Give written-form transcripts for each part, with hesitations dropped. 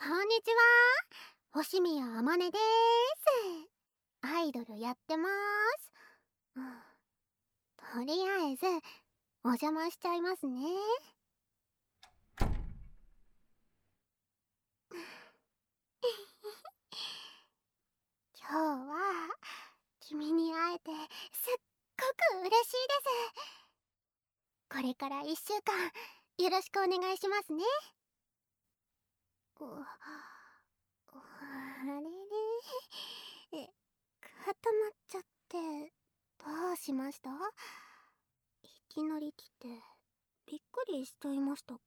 こんにちは。星宮あまねです。アイドルやってます。うん、とりあえず、お邪魔しちゃいますね。今日は、君に会えてすっごく嬉しいです。これから1週間、よろしくお願いしますね。あれれ固まっちゃって、どうしました？いきなり来て、びっくりしちゃいましたか？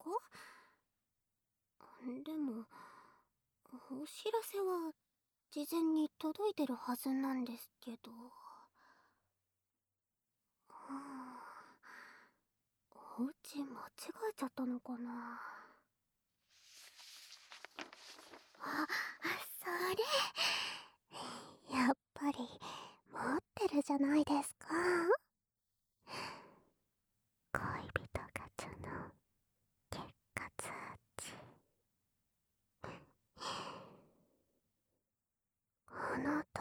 でも、お知らせは事前に届いてるはずなんですけど。お家間違えちゃったのかな。あ、それ、やっぱり持ってるじゃないですか。恋人ガチャの結果通知。この通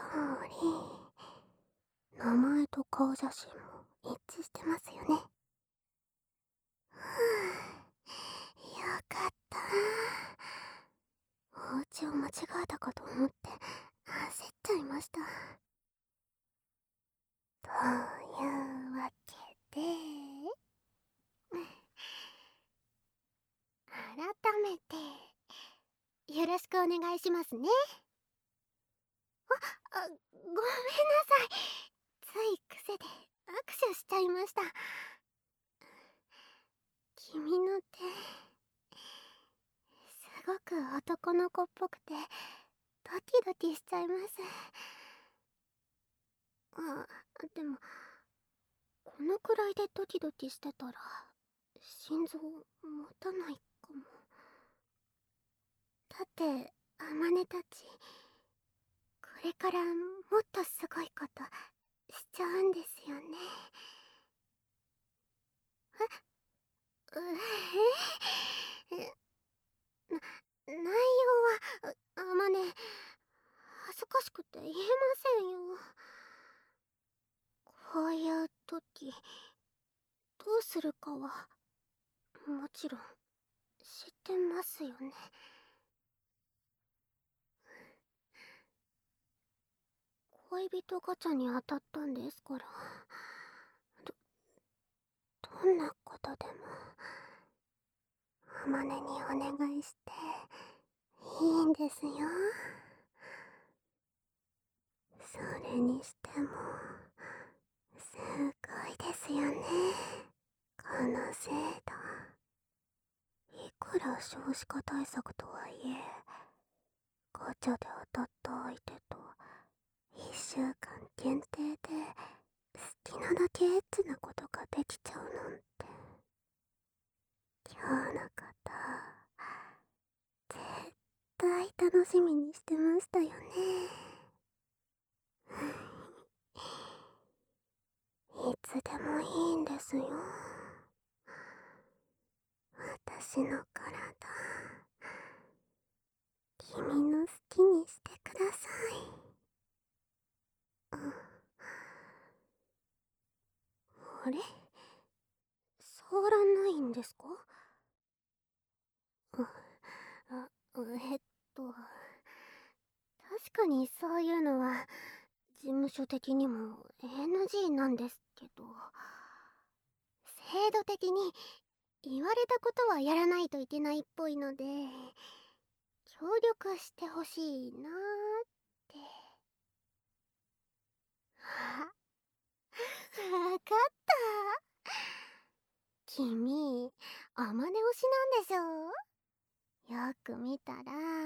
り、名前と顔写真も一致してますよね。ふぅ、よかった。お家を間違えたかと思って焦っちゃいました。というわけで、改めてよろしくお願いしますね。ごめんなさい。つい癖で握手しちゃいました。君の手、すごく男の子っぽくてドキドキしちゃいます。でもこのくらいでドキドキしてたら心臓持たないかも。だってあまねたちこれからもっとすごいことしちゃうんですよね。内容はあまね恥ずかしくて言えませんよ。こういう時どうするかはもちろん知ってますよね。恋人ガチャに当たったんですから、どんなことでもあまねにお願いしていいんですよ。それにしてもすごいですよね、この制度。いくら少子化対策とはいえ、ガチャで当たった相手と1週間限定で好きなだけエッチなことができちゃうなんて。今日のこと絶対楽しみにしてましたよね。いつでもいいんですよ、私の体。君の好きにしてください。あれ、触らないんですか？あ、えっと、確かにそういうのは事務所的にも NG なんですけど、制度的に言われたことはやらないといけないっぽいので、協力してほしいなーって。わかった。君、あまね推しなんでしょ？よく見たら、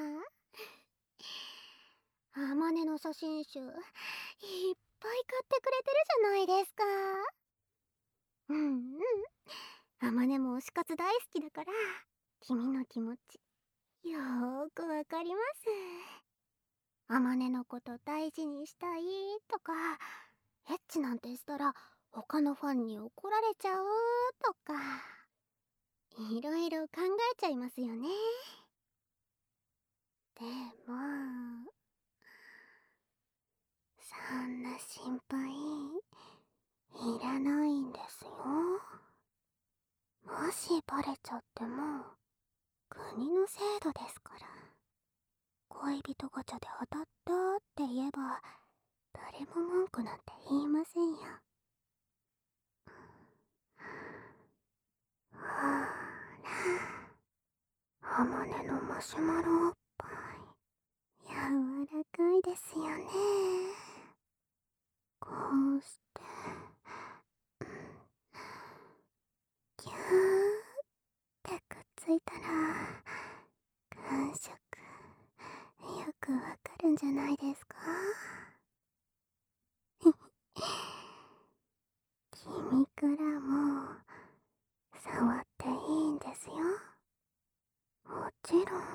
あまねの写真集いっぱい買ってくれてるじゃないですか。うんうん。あまねも推し活大好きだから、君の気持ち、よーくわかります。あまねのこと大事にしたいとか、エッチなんてしたら他のファンに怒られちゃうとか、いろいろ考えちゃいますよね。 でもそんな心配いらないんですよ。もしバレちゃっても国の制度ですから。恋人ガチャで当たったって言えば誰も文句なんて言いませんよ。ほら、アマネのマシュマロおっぱい柔らかいですよね。こうしてギューってくっついたら感触よくわかるんじゃないですか。君からも触っていいんですよ。もちろん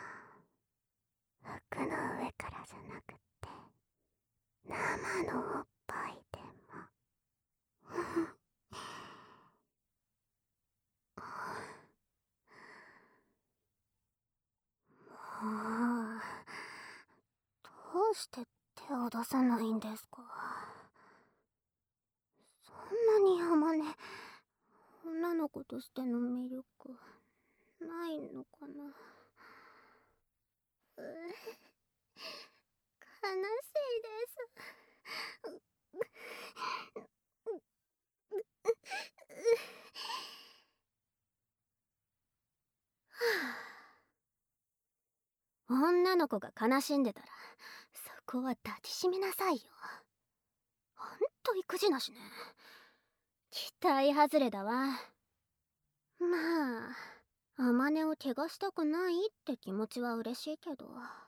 服の上からじゃなくって生のおっぱいでも。もうどうして手を出さないんですか。そんなにあまね女の子としての魅力ないのかな。悲しいです女の子が悲しんでたらそこは抱きしめなさいよ。ほんと育児なしね。期待外れだわ。まああまねを怪我したくないって気持ちは嬉しいけど、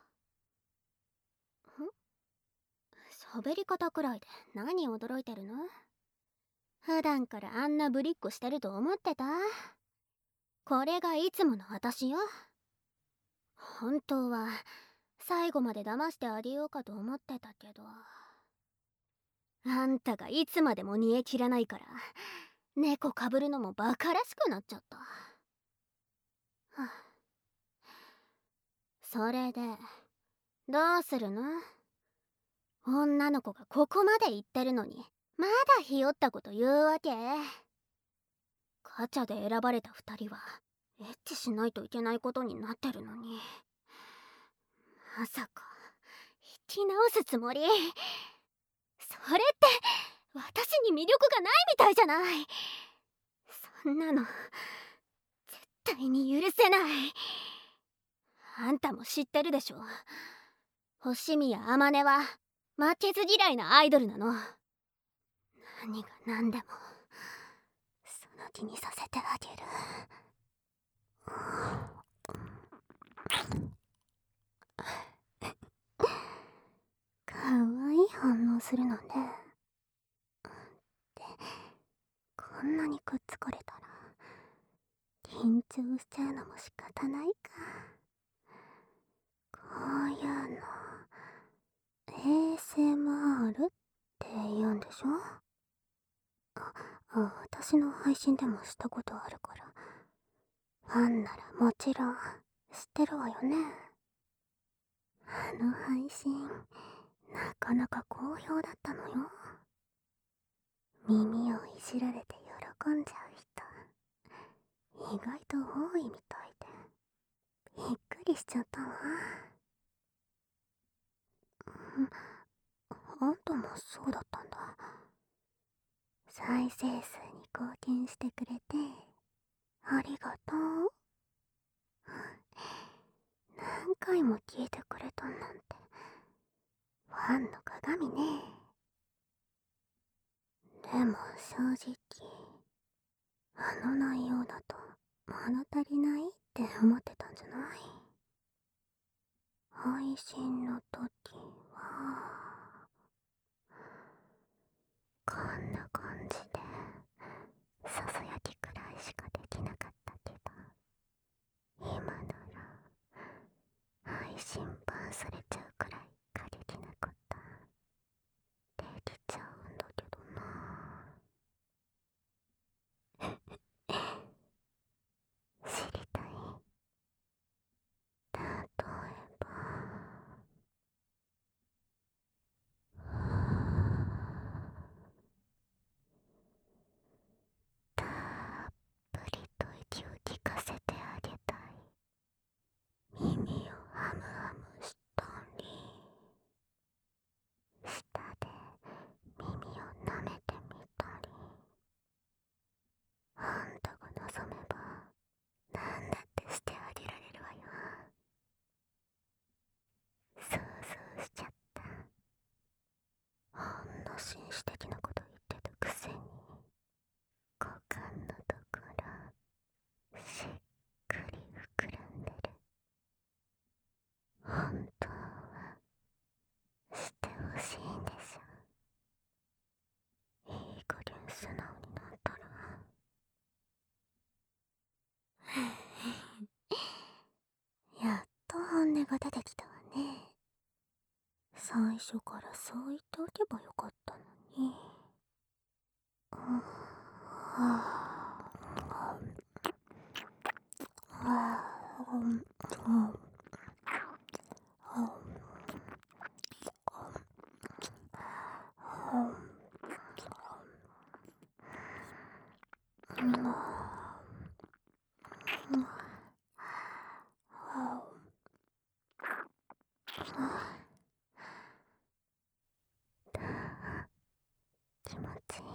喋り方くらいで何驚いてるの。普段からあんなぶりっこしてると思ってた。これがいつもの私よ。本当は最後まで騙してあげようかと思ってたけど、あんたがいつまでも煮え切らないから猫かぶるのもバカらしくなっちゃった。はあ、それでどうするの。女の子がここまで言ってるのにまだひよったこと言うわけ。ガチャで選ばれた2人はエッチしないといけないことになってるのに、まさか引き直すつもり。それって私に魅力がないみたいじゃない。そんなの絶対に許せない。あんたも知ってるでしょ。星宮あまねは負けず嫌いなアイドルなの。何が何でもその気にさせてあげる。かわいい反応するのね。で、こんなにくっつかれたら緊張しちゃうのも仕方ないか。こういうの ASMR って言うんでしょ。私の配信でもしたことあるからファンならもちろん知ってるわよね。あの配信なかなか好評だったのよ。耳をいじられて喜んじゃう人意外と多いみたいでびっくりしちゃったわ。あんたもそうだったんだ。再生数に貢献してくれてありがとう。何回も聞いてくれたんなんてファンの鏡ね。でも正直あの内容だと物足りないって思ってたんじゃない。配信の時はこんな感じでささやきくらいしかできなかったけど、今なら配信バンされちゃうくらい過激なことできちゃうんだけどな。知りたい。例えば初からそう言っておけばよかったのに。気持ちいい。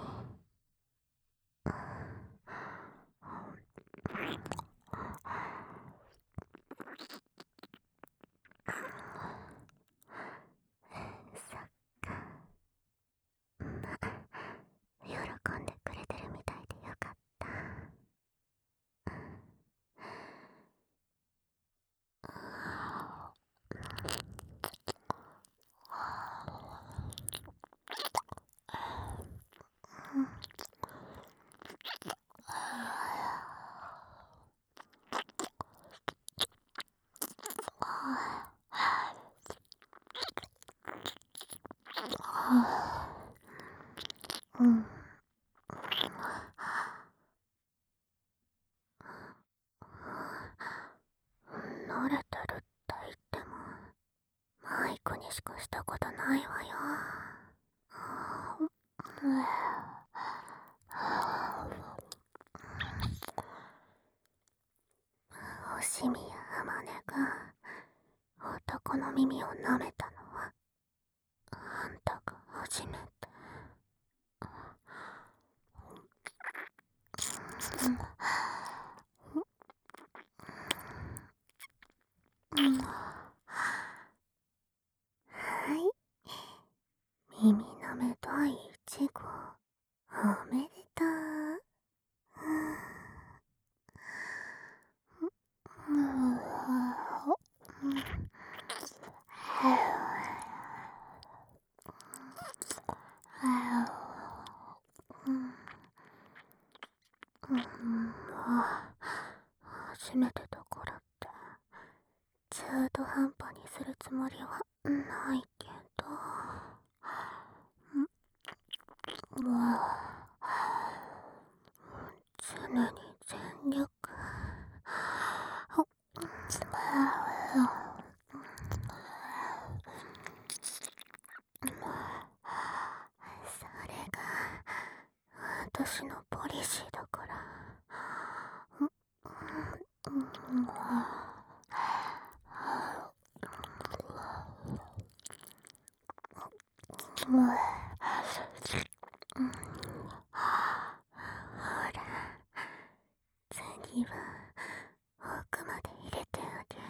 そっか。喜んでくれてるみたいでよかった。慣れてるって言ってもマイクにしかしたことないわよ。おしみやあまねが男の耳を舐めたのはあんたが初めて。はい、耳舐め第1号おめでとう。初めてだからって中途半端にするつもりはないけど、常に全力。それが私のポリシーだから。ほら、次は奥まで入れてあげる。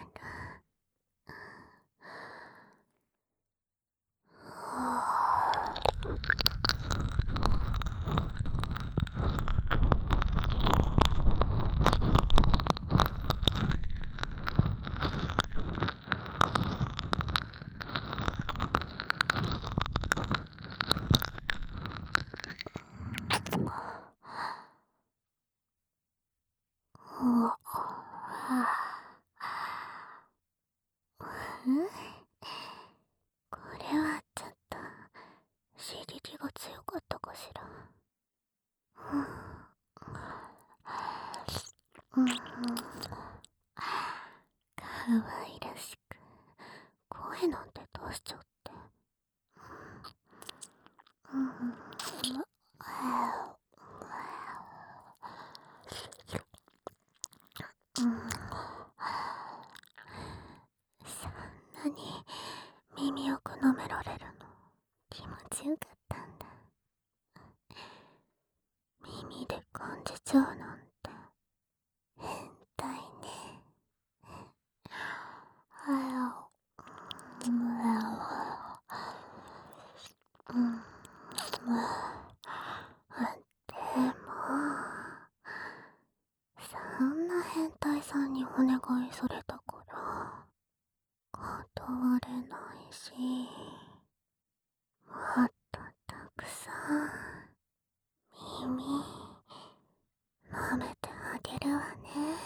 これはちょっと刺激が強かったかしら。かわいらしく声なんて出しちゃって。そんなに耳よく舐められるの気持ちよかったんだ。耳で感じちゃうなんて変態ね。でもそんな変態さんにお願いされたから断れないし、もっとたくさん耳舐めてあげるわね。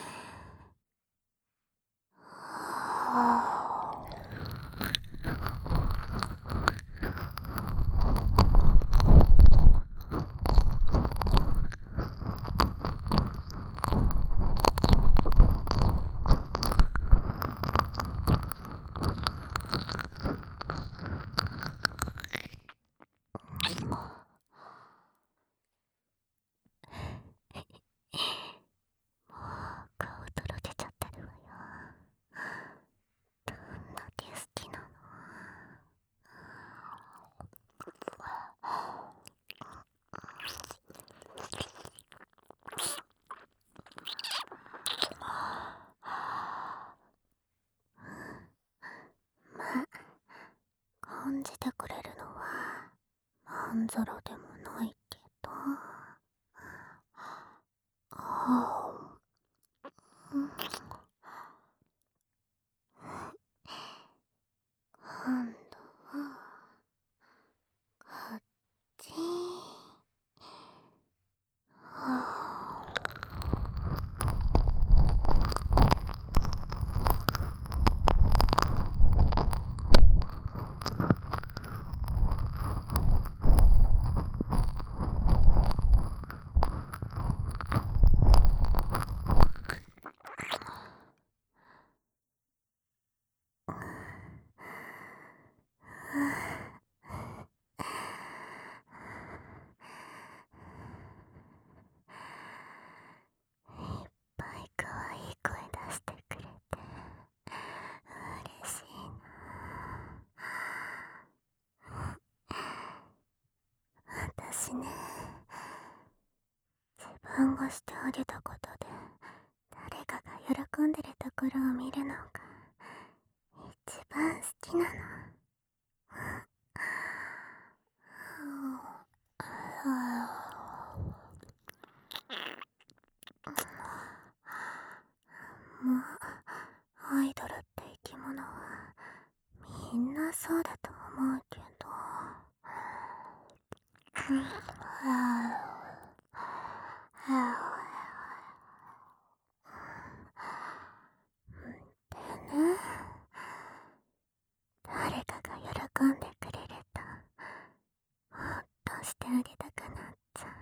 今度はこっち。可愛い声出してくれて嬉しいな。私ね、自分がしてあげたことで誰かが喜んでるところを見るのが一番好きなの。まあ、アイドルって生き物はみんなそうだと思うけど、でね、誰かが喜んでくれるとほっとしてあげたくなっちゃう。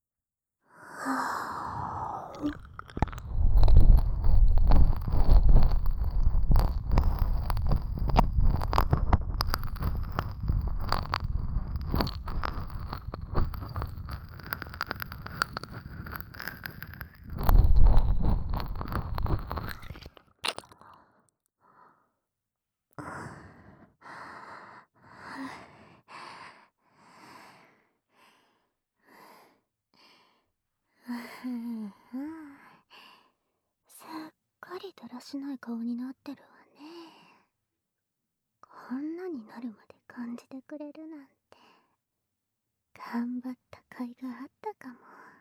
すっかりだらしない顔になってるわね。こんなになるまで感じてくれるなんて頑張った甲斐があったかも。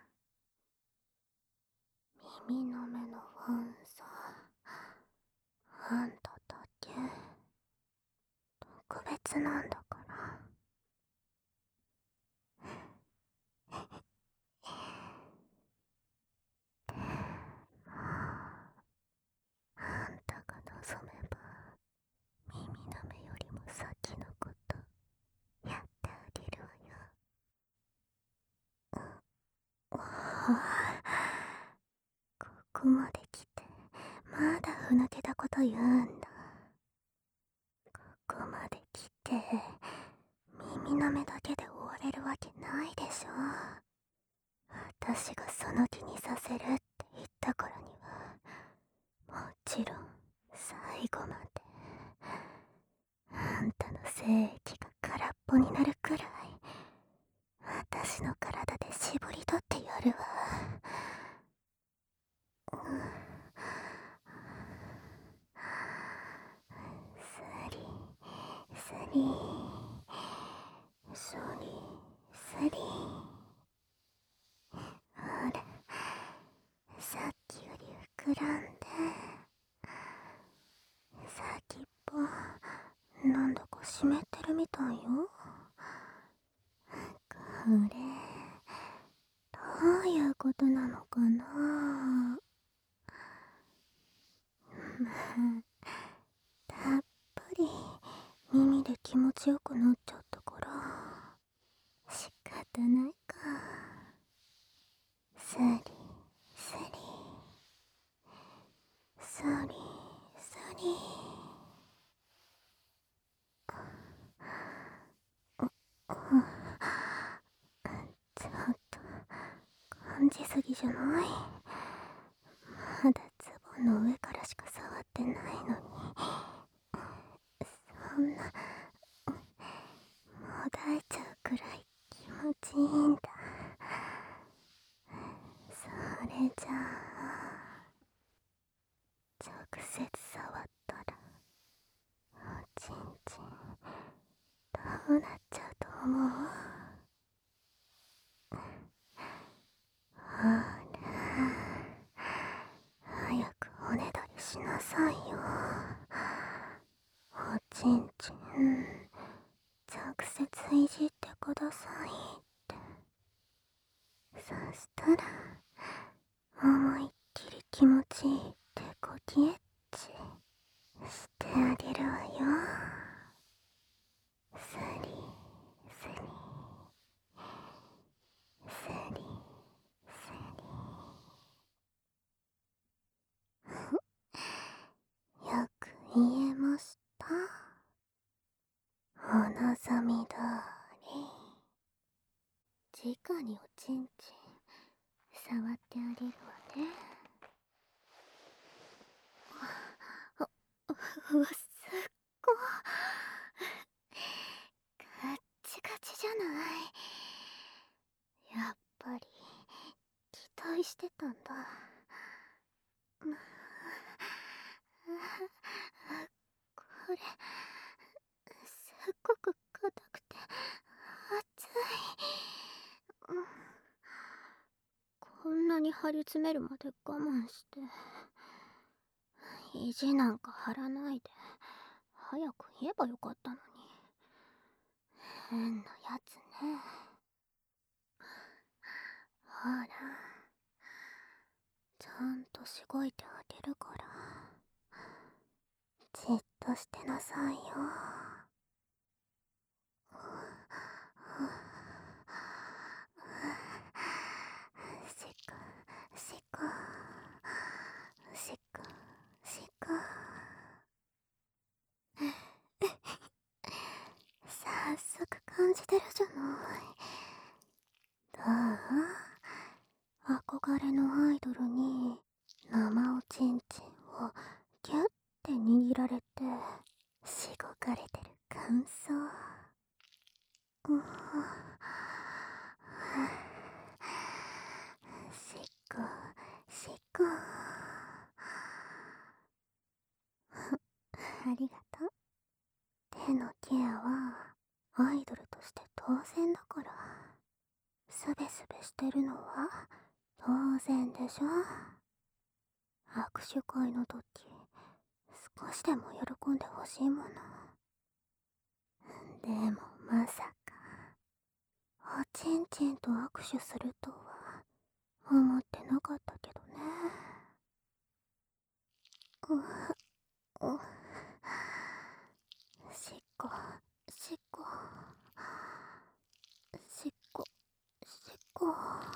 耳の目のファンさ、あんただけ特別なんだから。あんたが望めば耳の目よりも先のことやってあげるわよ。ここまで来てまだふぬけたこと言うんだ。ここまで来て耳の目だけで終われるわけないでしょ。私がその気にさせるって言ったからにはもちろん最後まであんたの精液が空っぽになるくらい私の体で絞り取ってやるわ。スリスリスリスリ、ほらさっきより膨らんで先っぽなんだか湿ってるみたいよ。これどういうことなのかな。まあたっぷり耳で気持ちよくなっちゃったから仕方ないか。スリスリスリスリ、ちょっと感じすぎじゃない？まだズボンの上からしか触ってないのに、そんなもだえちゃうくらい気持ちいいんだ。それじゃあ直接触ったらおちんちんどうなっちゃうと思う？ほらしなさいよ。おちんちん、直接いじってくださいって。そしたら、思いっきり気持ちいいってこきエッチしてあげるわよ。スリスリスリスリ。よく言えました。お望み通り。直におちんちん触ってあげるわね。うわ、すっご。ガッチガチじゃない。やっぱり期待してたんだ。これすっごく硬くて熱い。こんなに張り詰めるまで我慢して意地なんか張らないで早く言えばよかったのに。変なやつね。ほら、ちゃんとしごいてあげるから、じっとしてなさいよ。しくしくしくしく。早速感じてるじゃない。どう？憧れのアイドルに生おちんちんをギュッて握られてしごかれてる感想。しこしこ。ありがとう。手のケアはアイドルとして当然だから。すべすべしてるのは当然でしょ。握手会の時少しでも喜んでほしいもの。でもまさかおちんちんと握手するとは思ってなかったけどね。しっこしっこしっこしっこ。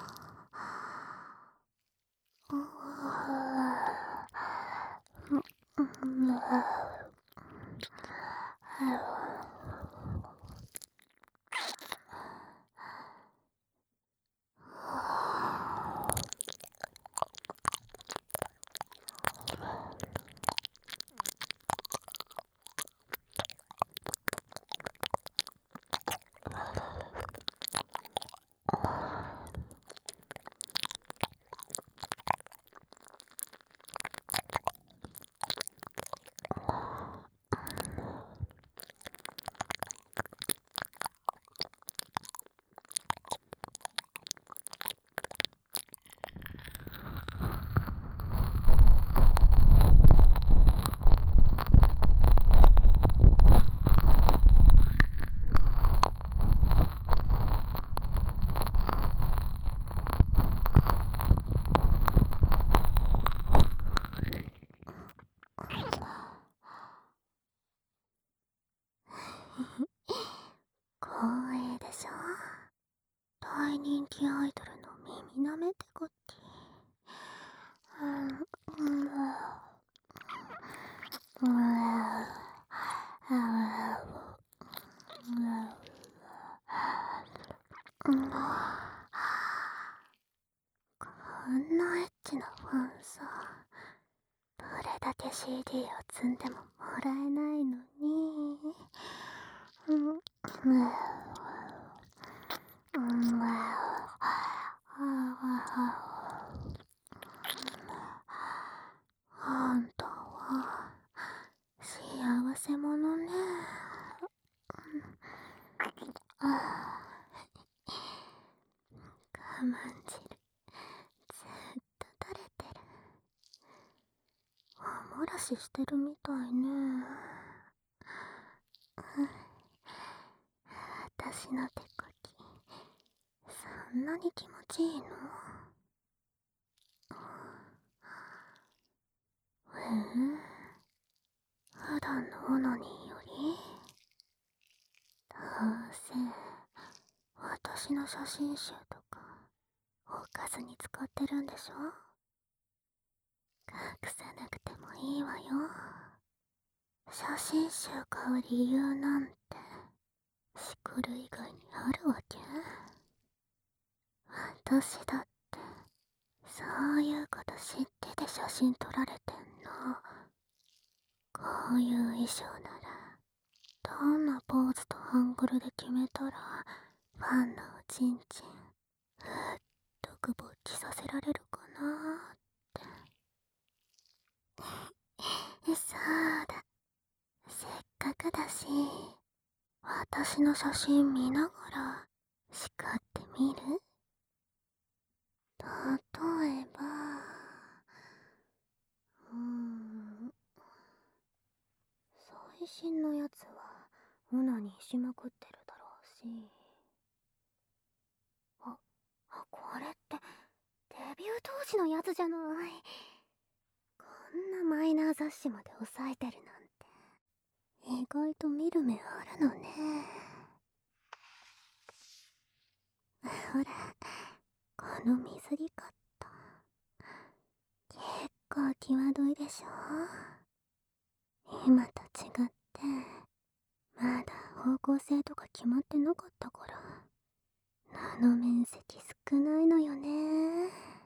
光栄でしょ。大人気アイドルの耳なめてこって。こんなエッチなファンさ、どれだけ CD を積んでももらえないのに。あんたは幸せ者ね。我慢汁ずっと垂れてる。思嵐してるみたいね。私の手こき、そんなに気持ちいいの？普段のオナニーより？どうせ私の写真集とかおかずに使ってるんでしょ？隠さなくてもいいわよ。写真集買う理由なんてしこる以外にあるわけ？私だってそういうこと知ってて写真撮られてんの。こういう衣装ならどんなポーズとアングルで決めたらファンのおちんちんふっとく勃起させられるかなってそうだ、せっかくだし私の写真見ながら叱ってみる？例えば最新のやつはオナニーしまくってるだろうし、これってデビュー当時のやつじゃない。こんなマイナー雑誌まで抑えてるなんて意外と見る目あるのね。ほら、この水着カット結構際どいでしょ？今と違ってまだ方向性とか決まってなかったから布面積少ないのよね。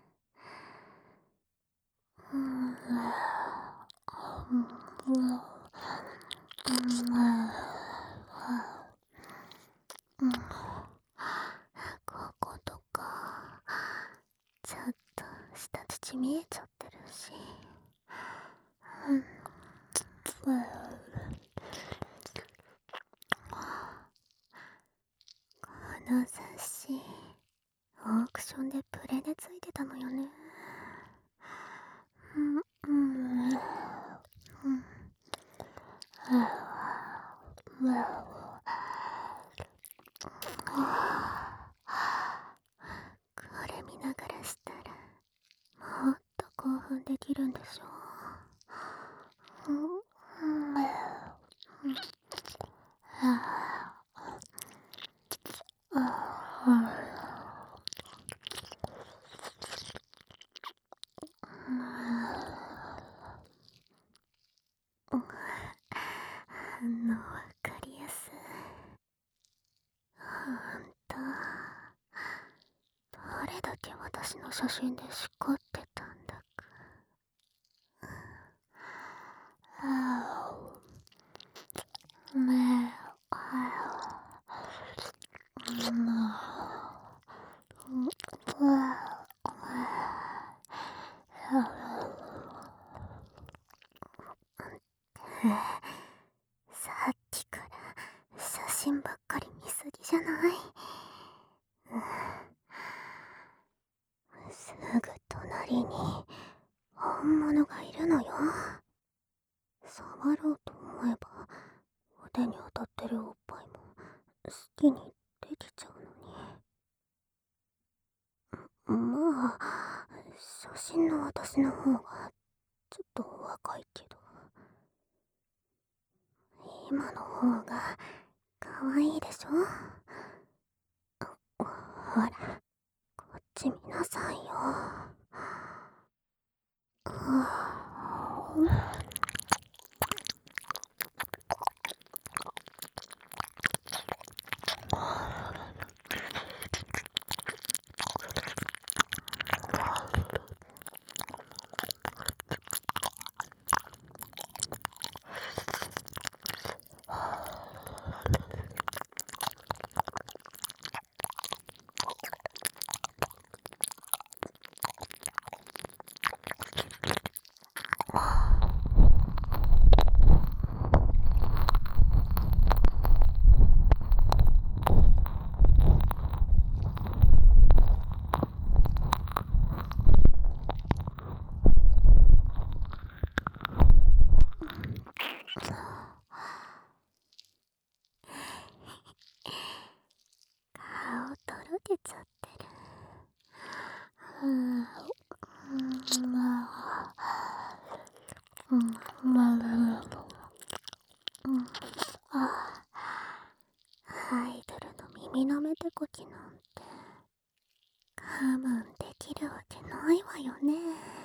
こことかちょっと下乳見えちゃってるし、この雑誌オークションでプレでついてたのよね。これ見ながらしたらもっと興奮できるんでしょ？反応わかりやすい。ほんと、どれだけ私の写真でしこってたんだか。さっきから写真ばっかり見すぎじゃない？すぐ隣に本物がいるのよ。触ろうと思えば腕に当たってるおっぱいも好きにできちゃうのに。まあ写真の私の方がちょっと若いけど今の方が可愛いでしょ？ほらこっち見なさいよ。 ないわよね。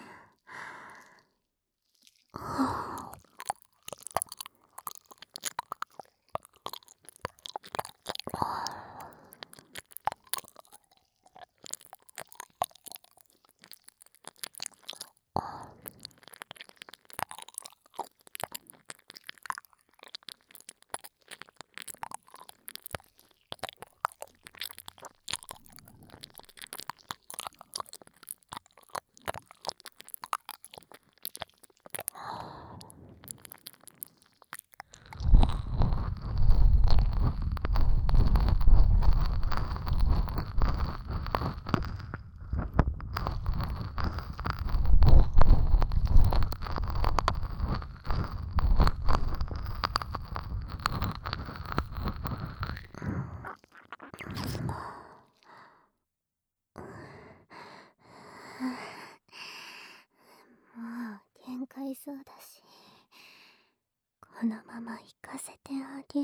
もう限界そうだし、このまま行かせてあげる。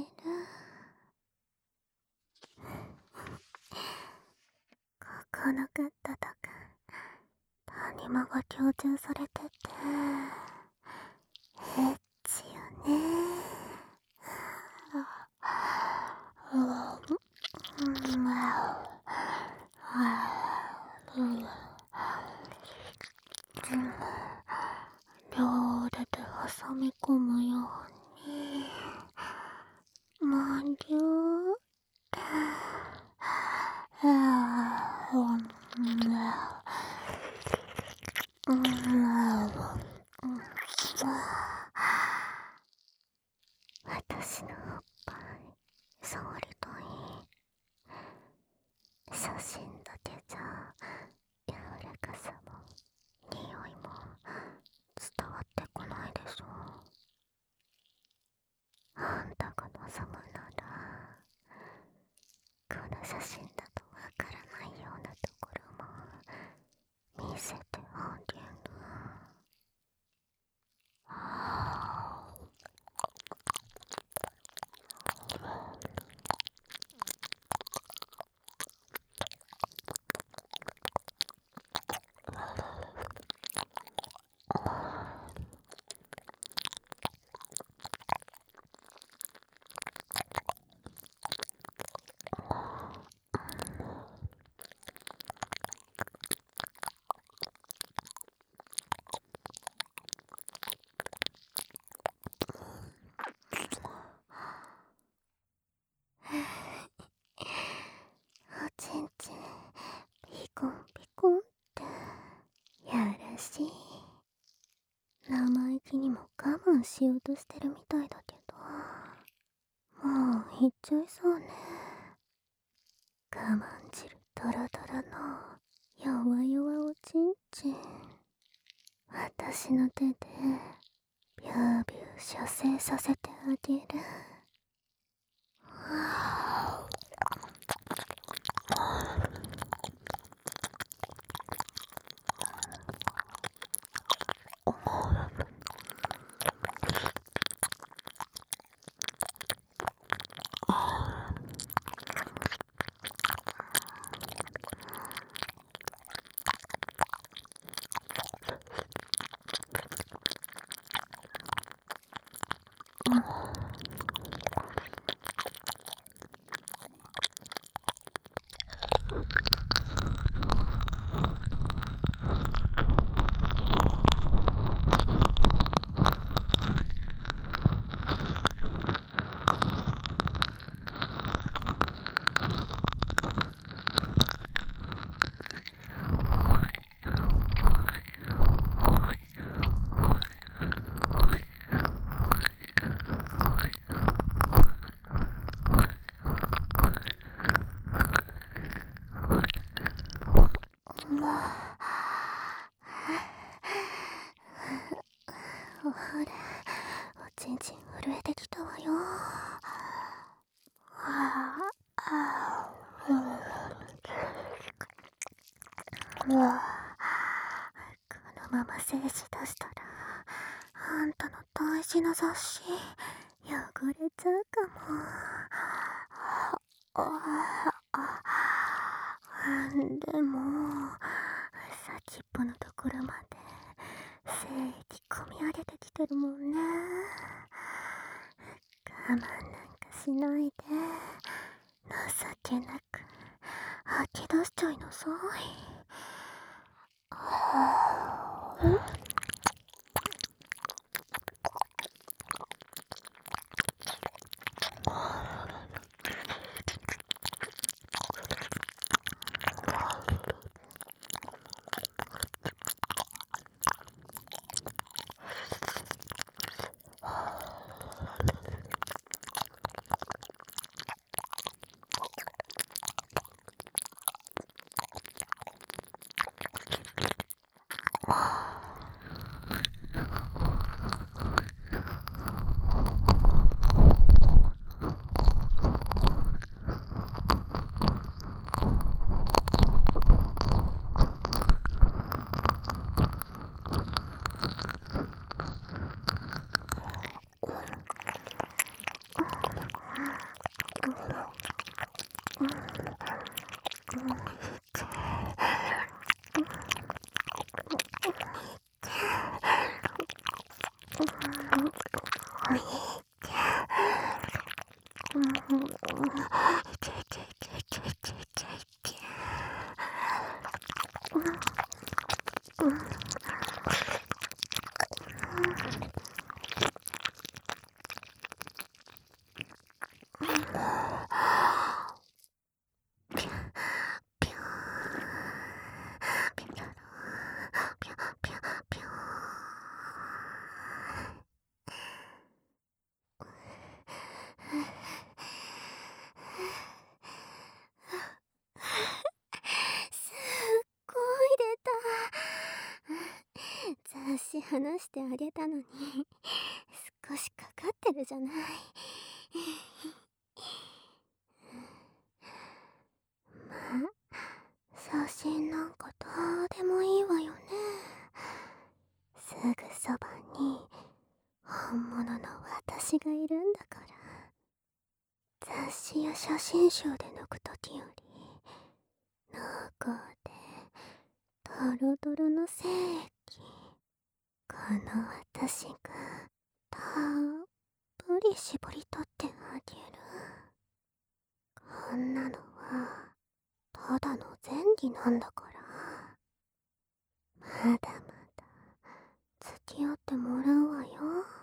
ここのカットとか谷間が強調されててエッチよね。両手で挟み込むように満流私のおっぱい触りたい。写真だけじゃ柔らかさも匂いも伝わってこないでしょ。あんたが望むならこの写真だとわからないようなところも見せてあげる。おちんちんピコンピコンってやらしい。生意気にも我慢しようとしてるみたいだけど、もう行っちゃいそうね。我慢汁ドロドロの弱々おちんちん、私の手でビュービュー射精させてあげる。ほら、おちんちん震えてきたわよ。このまま精子出したらあんたの大事な雑誌汚れちゃうかも。でも先っぽのところまで精液込み上げてきてるもんね。我慢なんかしないで、情けなく吐き出しちゃいなさい。すっごい出た。雑誌話してあげたのに少しかかってるじゃない。まあ、写真なんかどうでもいいわよね。すぐそばに本物の私がいるんだから。雑誌や写真集で抜くときより濃厚でドロドロの精液、この私がたっぷり絞り取ってあげる。こんなのはただの前戯なんだから、まだまだ付き合ってもらうわよ。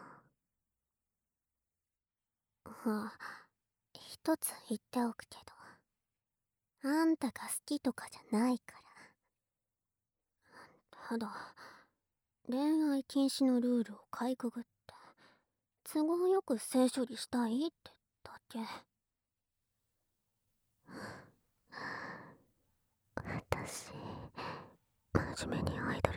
一つ言っておくけど、あんたが好きとかじゃないから。ただ恋愛禁止のルールをかいくぐって都合よく性処理したいってだけ。私真面目にアイド